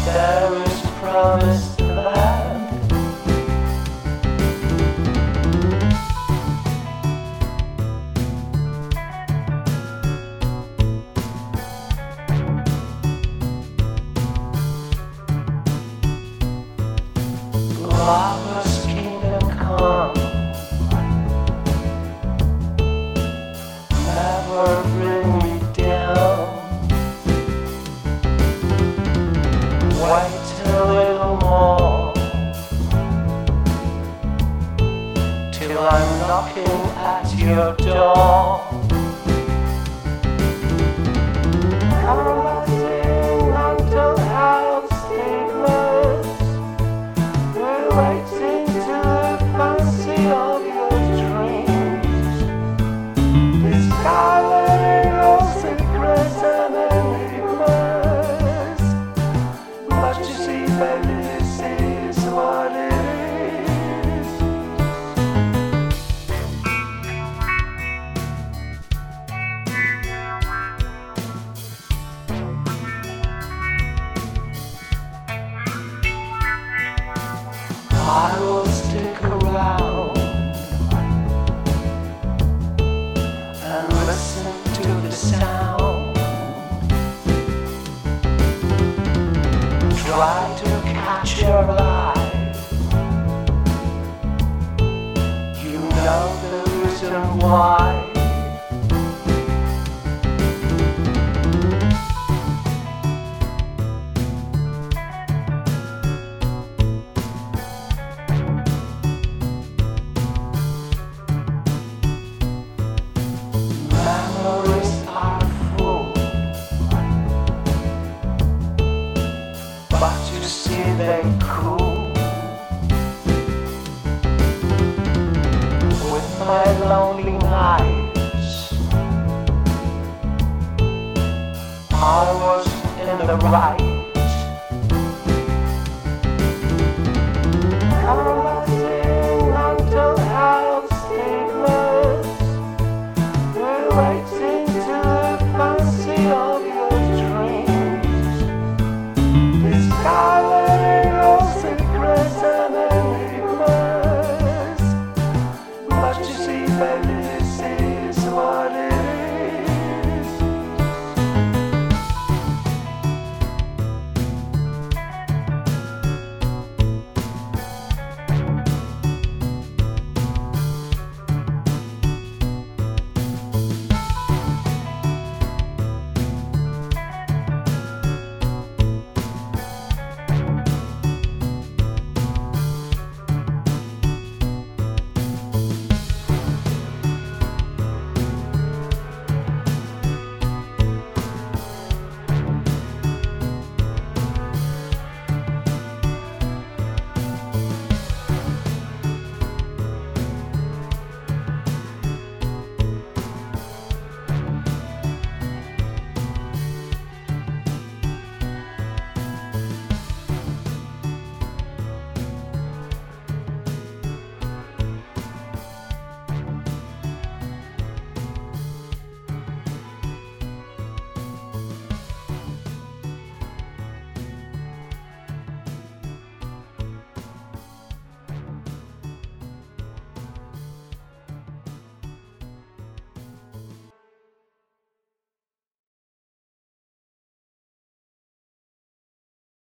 There is promised land. Lava's kingdom come. Never bring me down. Wait a little more till I'm knocking at your door. Combating mental health stigmas, relating to the fancy of your dreams, discovering all secrets and enigmas. But you see, baby, this is what it is. I will stick around and listen to the sound. Try to catch your eye. You know the reason why. Memories are full, but you see they cool. With my lonely nights, I was in the right. Combating mental health stigmas, relating to the fancy of your dreams, disguised